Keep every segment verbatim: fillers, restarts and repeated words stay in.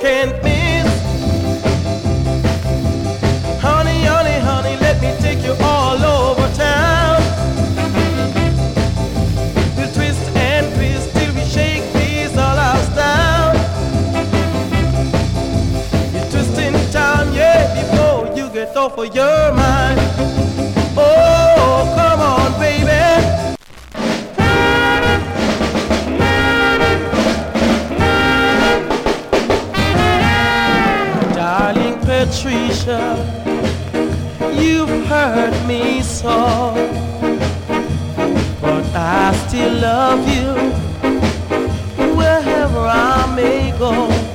can't miss. Honey, honey, honey, let me take you all over town. We'll twist and twist till we shake these all house down. You're twisting town, yeah, before you get off of your mind. Oh, come on, baby. Darling Patricia, you've hurt me so, but I still love you wherever I may go.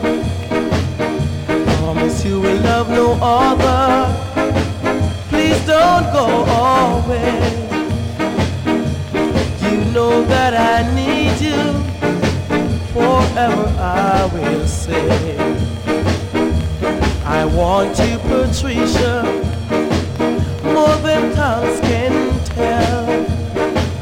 Promise you will love no other. Please don't go away. You know that I need you. Forever I will say I want you, Patricia, more than tongues can